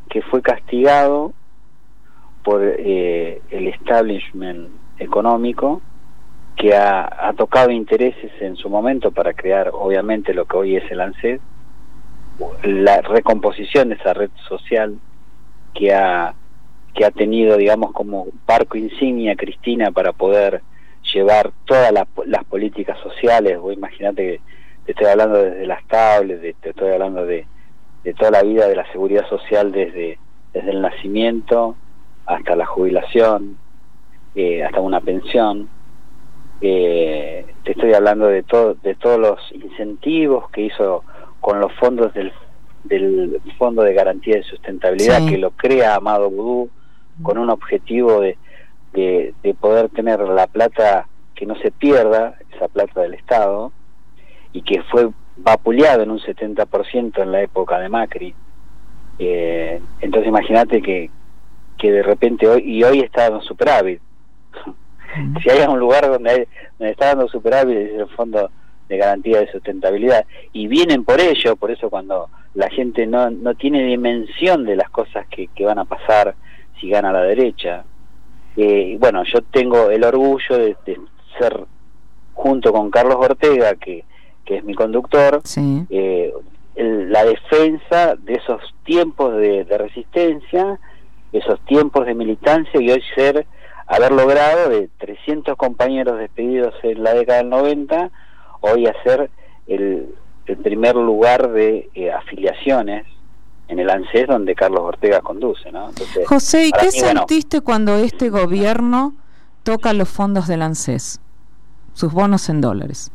que fue castigado por eh, el establishment económico, que ha, ha tocado intereses en su momento para crear obviamente lo que hoy es el ANSES, la recomposición de esa red social que ha que ha tenido, digamos, como barco insignia Cristina para poder llevar todas las, las políticas sociales. Vos imaginate que te estoy hablando desde las tablets, de, te estoy hablando de, de toda la vida de la seguridad social, desde, desde el nacimiento hasta la jubilación, eh, hasta una pensión. Eh, te estoy hablando de todo, de todos los incentivos que hizo con los fondos del, del Fondo de Garantía de Sustentabilidad, sí, que lo crea Amado Boudou, con un objetivo de, de, de poder tener la plata, que no se pierda, esa plata del Estado, y que fue vapuleado en un setenta por ciento en la época de Macri. Eh, entonces imagínate que, que de repente hoy, y hoy está dando superávit. Si hay un lugar donde, hay, donde está dando superávit, es el Fondo de Garantía de Sustentabilidad, y vienen por ello. Por eso cuando la gente no, no tiene dimensión de las cosas que, que van a pasar si gana la derecha, eh, bueno, yo tengo el orgullo de, de ser, junto con Carlos Ortega, que, que es mi conductor, sí, eh, el, la defensa de esos tiempos de, de resistencia, esos tiempos de militancia, y hoy ser, haber logrado de trescientos compañeros despedidos en la década del noventa, hoy hacer el, el primer lugar de eh, afiliaciones en el ANSES, donde Carlos Ortega conduce, ¿no? Entonces, José, ¿y qué mí, sentiste bueno, cuando este gobierno toca los fondos del ANSES, sus bonos en dólares?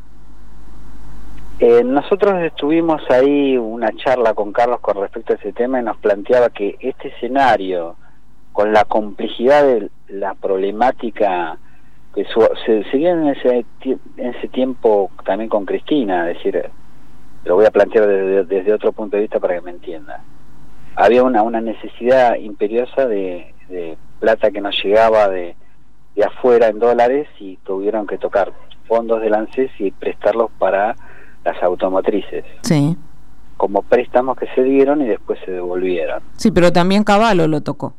Eh, nosotros estuvimos ahí una charla con Carlos con respecto a ese tema, y nos planteaba que este escenario, con la complejidad de la problemática que su, se seguía en ese, en ese tiempo también con Cristina, es decir, lo voy a plantear desde, desde otro punto de vista para que me entienda. Había una, una necesidad imperiosa de, de plata que nos llegaba de, de afuera en dólares, y tuvieron que tocar fondos del ANSES y prestarlos para las automotrices. Sí. Como préstamos que se dieron y después se devolvieron. Sí, pero también Cavallo lo tocó.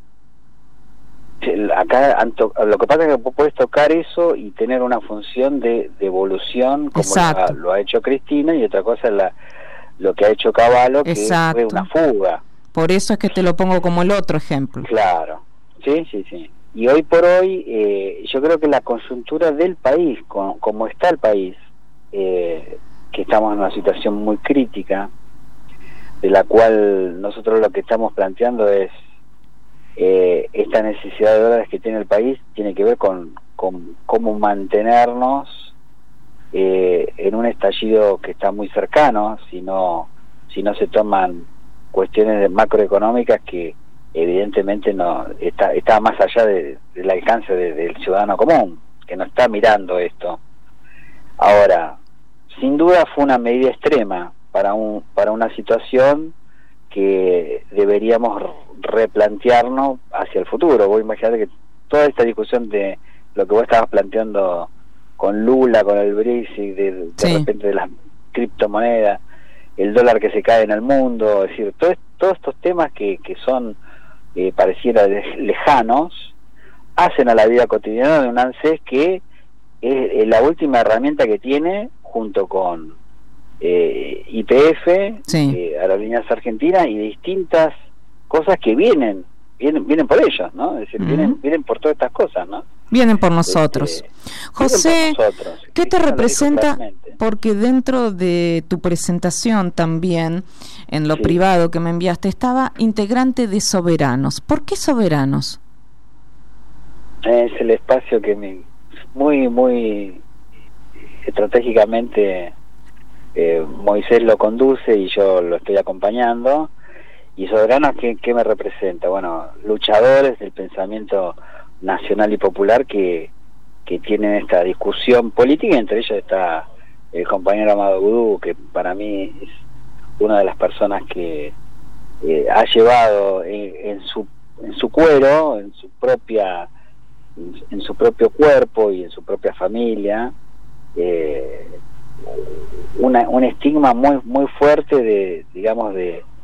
Acá lo que pasa es que puedes tocar eso y tener una función de devolución, como lo, lo ha hecho Cristina, y otra cosa es la, lo que ha hecho Cavallo, que Exacto. fue una fuga. Por eso es que te lo pongo como el otro ejemplo. Claro, sí, sí, sí. Y hoy por hoy, eh, yo creo que la coyuntura del país, con, como está el país, eh, que estamos en una situación muy crítica, de la cual nosotros lo que estamos planteando es Eh, esta necesidad de dólares que tiene el país, tiene que ver con, con cómo mantenernos eh, en un estallido que está muy cercano, si no, si no se toman cuestiones macroeconómicas que evidentemente no está, está más allá de, del alcance de, del ciudadano común, que no está mirando esto. Ahora, sin duda fue una medida extrema para un para una situación que deberíamos replantearnos hacia el futuro. Vos imaginate que toda esta discusión de lo que vos estabas planteando con Lula, con el Brexit, de, de sí. repente de las criptomonedas, el dólar que se cae en el mundo, es decir, todo, todos estos temas que, que son eh, pareciera lejanos, hacen a la vida cotidiana de un ANSES que es, es la última herramienta que tiene, junto con eh, Y P F, sí. eh, Aerolíneas Argentinas, y distintas cosas que vienen, vienen vienen por ellos, ¿no? Es decir, uh-huh. vienen vienen por todas estas cosas, ¿no? Vienen por nosotros. Este, José, por nosotros. ¿qué te representa? Porque dentro de tu presentación también, en lo sí. privado que me enviaste, estaba integrante de Soberanos. ¿Por qué Soberanos? Es el espacio que me, muy, muy estratégicamente eh, Moisés lo conduce y yo lo estoy acompañando. ¿Y Soberanos qué, qué me representa? Bueno, luchadores del pensamiento nacional y popular que, que tienen esta discusión política, y entre ellos está el compañero Amado Boudou, que para mí es una de las personas que eh, ha llevado en, en su en su cuero, en su propia en, en su propio cuerpo y en su propia familia, eh, una, un estigma muy muy fuerte de, digamos, de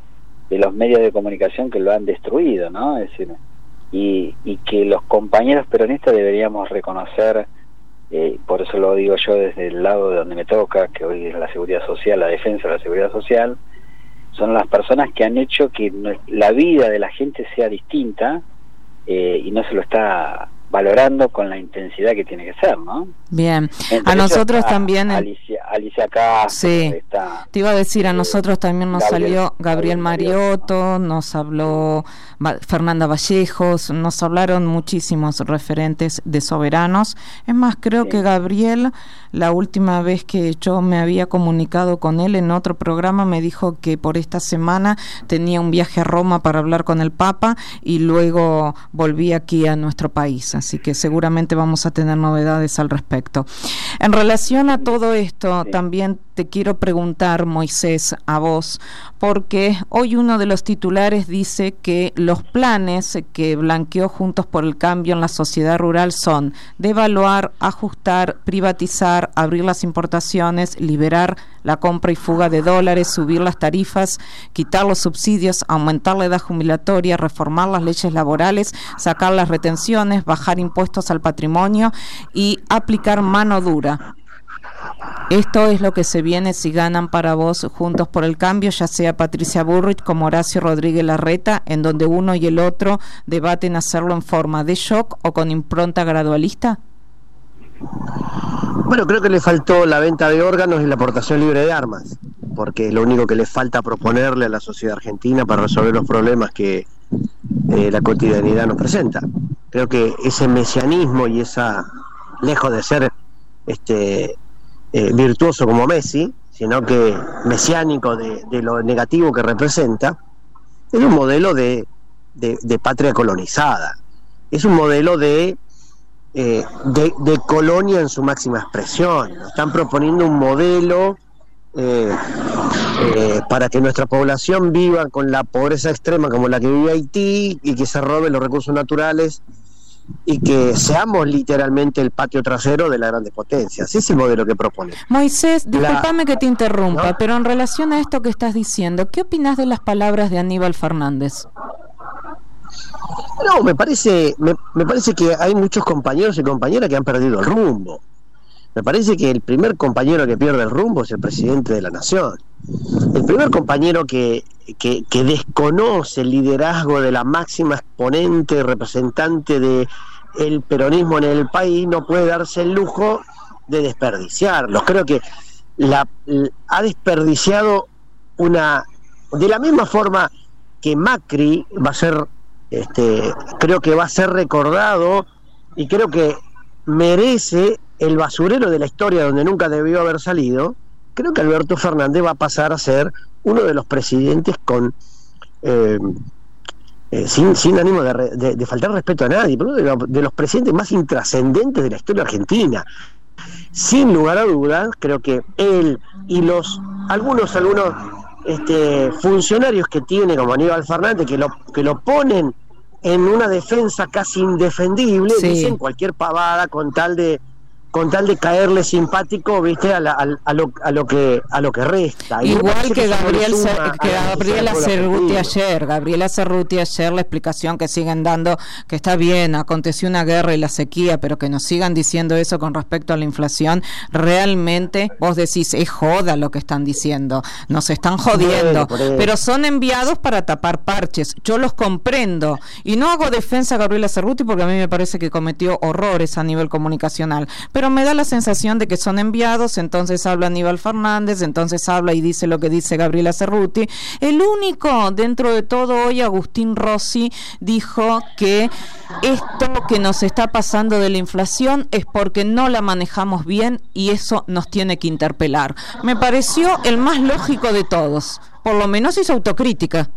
de los medios de comunicación que lo han destruido, ¿no? Es decir, y, y que los compañeros peronistas deberíamos reconocer, eh, por eso lo digo yo desde el lado de donde me toca, que hoy es la seguridad social, la defensa de la seguridad social, son las personas que han hecho que la vida de la gente sea distinta, eh, y no se lo está valorando con la intensidad que tiene que ser, ¿no? Bien, Entre a nosotros también... Alicia, Alicia Castro, sí, está, te iba a decir, a nosotros también nos Gabriel, salió Gabriel Mariotto, nos habló Fernanda Vallejos, nos hablaron muchísimos referentes de soberanos. Es más, creo sí. que Gabriel, la última vez que yo me había comunicado con él en otro programa, me dijo que por esta semana tenía un viaje a Roma para hablar con el Papa y luego volví aquí a nuestro país, así que seguramente vamos a tener novedades al respecto. En relación a todo esto, sí. también te quiero preguntar, Moisés, a vos, porque hoy uno de los titulares dice que los planes que blanqueó Juntos por el Cambio en la sociedad rural son devaluar, ajustar, privatizar, abrir las importaciones, liberar la compra y fuga de dólares, subir las tarifas, quitar los subsidios, aumentar la edad jubilatoria, reformar las leyes laborales, sacar las retenciones, bajar impuestos al patrimonio y aplicar mano dura. Esto es lo que se viene si ganan para vos Juntos por el Cambio, ya sea Patricia Bullrich como Horacio Rodríguez Larreta, en donde uno y el otro debaten hacerlo en forma de shock o con impronta gradualista. Bueno, creo que le faltó la venta de órganos y la aportación libre de armas, porque es lo único que le falta proponerle a la sociedad argentina para resolver los problemas que eh, la cotidianidad nos presenta. Creo que ese mesianismo y esa, lejos de ser este eh, virtuoso como Messi, sino que mesiánico de, de lo negativo que representa, es un modelo de, de, de patria colonizada, es un modelo de Eh, de, de colonia en su máxima expresión. Están proponiendo un modelo eh, eh, para que nuestra población viva con la pobreza extrema como la que vive Haití y que se roben los recursos naturales y que seamos literalmente el patio trasero de las grandes potencias. Ese es el modelo que propone. Moisés, discúlpame la... que te interrumpa, ¿no? Pero en relación a esto que estás diciendo, ¿qué opinás de las palabras de Aníbal Fernández? No, me parece, me, me parece que hay muchos compañeros y compañeras que han perdido el rumbo. Me parece que el primer compañero que pierde el rumbo es el presidente de la nación. El primer compañero que, que, que desconoce el liderazgo de la máxima exponente representante de el peronismo en el país no puede darse el lujo de desperdiciarlo. Creo que la, la ha desperdiciado una, de la misma forma que Macri va a ser Este, creo que va a ser recordado y creo que merece el basurero de la historia donde nunca debió haber salido. Creo que Alberto Fernández va a pasar a ser uno de los presidentes con eh, eh, sin, sin ánimo de, de, de faltar respeto a nadie, pero uno de, los, de los presidentes más intrascendentes de la historia argentina. Sin lugar a dudas, creo que él y los algunos algunos Este, funcionarios que tiene como Aníbal Fernández que lo que lo ponen en una defensa casi indefendible, sí. Dicen cualquier pavada con tal de con tal de caerle simpático, viste, a, la, a, a lo a lo que a lo que resta. Igual que, que Gabriel que Gabriela Cerruti ayer, Gabriela Cerruti ayer la explicación que siguen dando, que está bien, aconteció una guerra y la sequía, pero que nos sigan diciendo eso con respecto a la inflación, realmente vos decís, es joda lo que están diciendo, nos están jodiendo, bueno, pero son enviados para tapar parches. Yo los comprendo y no hago defensa a Gabriela Cerruti porque a mí me parece que cometió horrores a nivel comunicacional, pero me da la sensación de que son enviados, entonces habla Aníbal Fernández, entonces habla y dice lo que dice Gabriela Cerruti. El único dentro de todo hoy, Agustín Rossi, dijo que esto que nos está pasando de la inflación es porque no la manejamos bien y eso nos tiene que interpelar. Me pareció el más lógico de todos, por lo menos hizo autocrítica.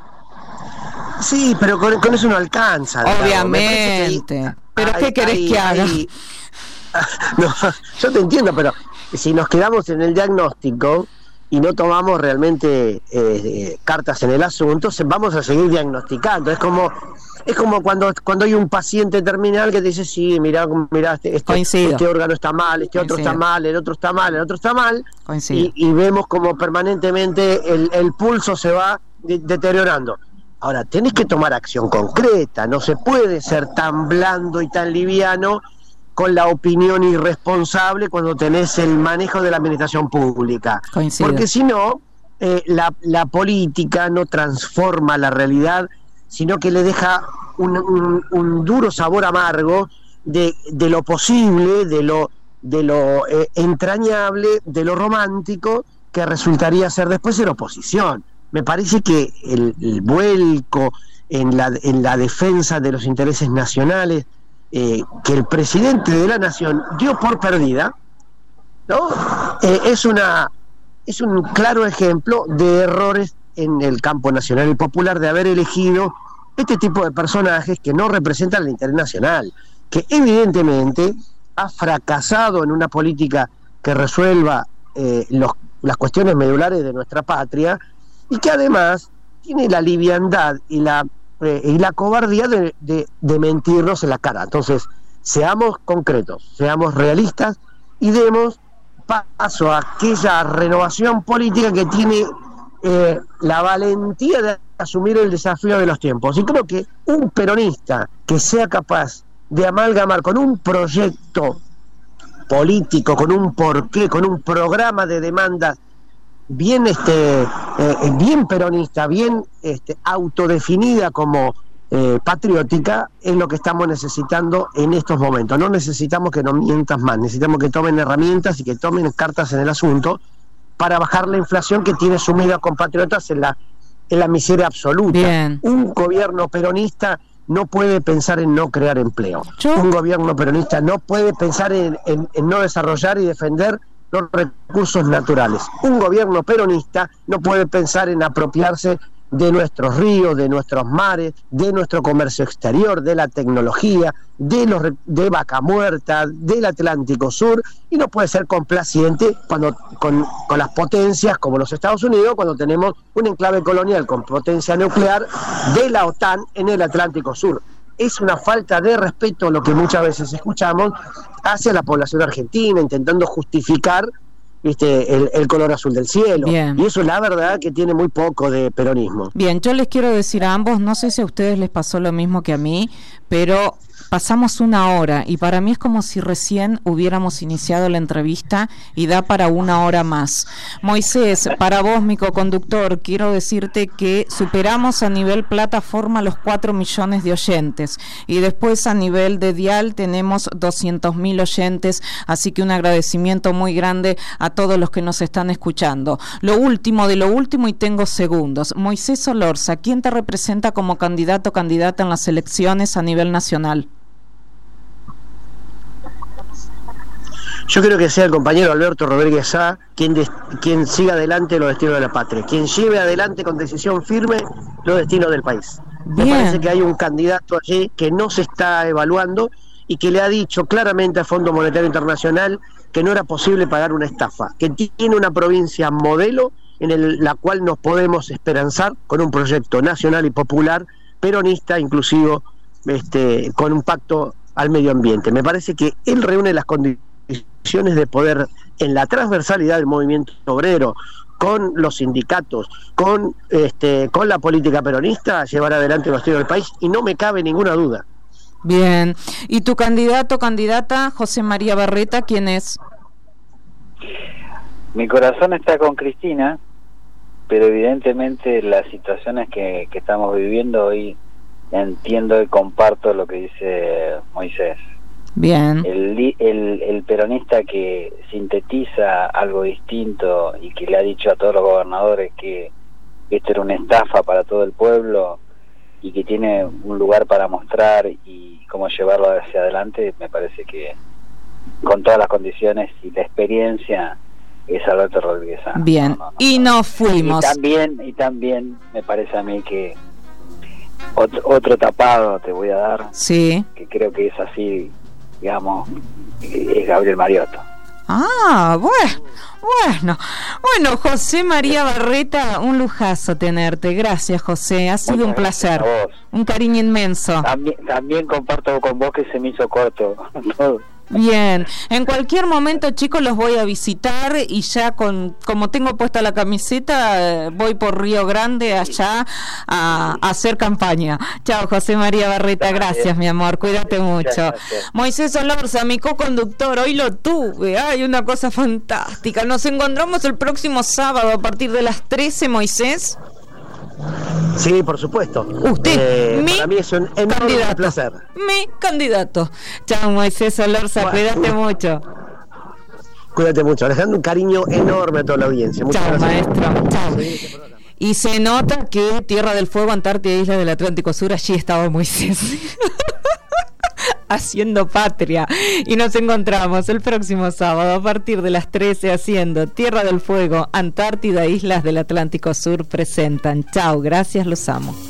Sí, pero con, con eso no alcanza. Obviamente. Que, pero hay, ¿qué querés hay, que haga? Hay, No, yo te entiendo, pero si nos quedamos en el diagnóstico y no tomamos realmente eh, cartas en el asunto, vamos a seguir diagnosticando. Es como es como cuando cuando hay un paciente terminal que te dice, sí, mira, mira este, este, este órgano está mal, este Coincido. otro está mal, el otro está mal, el otro está mal, y, y vemos como permanentemente el, el pulso se va de, deteriorando. Ahora, tenés que tomar acción concreta, no se puede ser tan blando y tan liviano con la opinión irresponsable cuando tenés el manejo de la administración pública. Coincido. Porque si no, eh, la, la política no transforma la realidad, sino que le deja un, un, un duro sabor amargo de, de lo posible, de lo, de lo eh, entrañable, de lo romántico, que resultaría ser después en oposición. Me parece que el, el vuelco en la, en la defensa de los intereses nacionales eh, que el presidente de la nación dio por perdida, ¿no? Eh, es una es un claro ejemplo de errores en el campo nacional y popular de haber elegido este tipo de personajes que no representan el interés nacional, que evidentemente ha fracasado en una política que resuelva eh, los, las cuestiones medulares de nuestra patria, y que además tiene la liviandad y la eh, y la cobardía de, de, de mentirnos en la cara. Entonces, seamos concretos, seamos realistas y demos paso a aquella renovación política que tiene eh, la valentía de asumir el desafío de los tiempos. Y creo que un peronista que sea capaz de amalgamar con un proyecto político, con un porqué, con un programa de demandas bien este eh, bien peronista, bien este autodefinida como eh, patriótica, es lo que estamos necesitando en estos momentos. No necesitamos que nos mientas más, necesitamos que tomen herramientas y que tomen cartas en el asunto para bajar la inflación que tiene sumida a compatriotas en la en la miseria absoluta. Bien. Un gobierno peronista no puede pensar en no crear empleo. ¿Yo? Un gobierno peronista no puede pensar en, en, en no desarrollar y defender los recursos naturales. Un gobierno peronista no puede pensar en apropiarse de nuestros ríos, de nuestros mares, de nuestro comercio exterior, de la tecnología, de los de Vaca Muerta, del Atlántico Sur, y no puede ser complaciente cuando con, con las potencias como los Estados Unidos, cuando tenemos un enclave colonial con potencia nuclear de la OTAN en el Atlántico Sur. Es una falta de respeto lo que muchas veces escuchamos hacia la población argentina, intentando justificar ¿viste? El, el color azul del cielo. Bien. Y eso es la verdad que tiene muy poco de peronismo. Bien, yo les quiero decir a ambos, no sé si a ustedes les pasó lo mismo que a mí, pero pasamos una hora y para mí es como si recién hubiéramos iniciado la entrevista y da para una hora más. Moisés, para vos, mi coconductor, quiero decirte que superamos a nivel plataforma los cuatro millones de oyentes y después a nivel de dial tenemos doscientos mil oyentes, así que un agradecimiento muy grande a todos los que nos están escuchando. Lo último de lo último, y tengo segundos. Moisés Solorza, ¿quién te representa como candidato o candidata en las elecciones a nivel nacional? Yo creo que sea el compañero Alberto Rodríguez Sá quien, de, quien siga adelante los destinos de la patria, quien lleve adelante con decisión firme los destinos del país. Bien. Me parece que hay un candidato allí que no se está evaluando y que le ha dicho claramente al Fondo Monetario Internacional que no era posible pagar una estafa, que tiene una provincia modelo en el, la cual nos podemos esperanzar con un proyecto nacional y popular, peronista, inclusivo, este, con un pacto al medio ambiente. Me parece que él reúne las condiciones de poder, en la transversalidad del movimiento obrero, con los sindicatos, con este, con la política peronista, llevar adelante los destinos del país, y no me cabe ninguna duda. Bien, ¿y tu candidato o candidata, José María Barreta, quién es? Mi corazón está con Cristina, pero evidentemente las situaciones que, que estamos viviendo hoy, entiendo y comparto lo que dice Moisés. Bien. El, el, el peronista que sintetiza algo distinto y que le ha dicho a todos los gobernadores que esto era una estafa para todo el pueblo y que tiene un lugar para mostrar y cómo llevarlo hacia adelante, me parece que con todas las condiciones y la experiencia es Alberto Rodríguez Sá. Bien, no, no, no, y nos fuimos. Y también, y también me parece a mí que otro, otro tapado te voy a dar, sí, que creo que es así, digamos, es Gabriel Mariotto. Ah, bueno, bueno, bueno, José María Barreta, un lujazo tenerte. Gracias, José, ha sido Muchas un placer, a vos. Un cariño inmenso. También, también comparto con vos que se me hizo corto todo. Bien, en cualquier momento, chicos, los voy a visitar y ya con como tengo puesta la camiseta, voy por Río Grande allá a, a hacer campaña. Chao, José María Barreta, gracias, mi amor, cuídate mucho. Moisés Solorza, mi co-conductor, hoy lo tuve, hay una cosa fantástica. Nos encontramos el próximo sábado a partir de las trece, Moisés. Sí, por supuesto. Usted, eh, mi para mí es un enorme candidato, placer. Mi candidato. Chao, Moisés Solorza, bueno, cuídate mucho. Cuídate mucho, Alejandro, un cariño enorme a toda la audiencia. Muchas Chao, gracias. maestro. Chao. Y se nota que Tierra del Fuego, Antártida, Isla del Atlántico Sur, allí estaba Moisés haciendo patria. Y nos encontramos el próximo sábado a partir de las trece haciendo Tierra del Fuego, Antártida, Islas del Atlántico Sur presentan. Chao, gracias, los amo.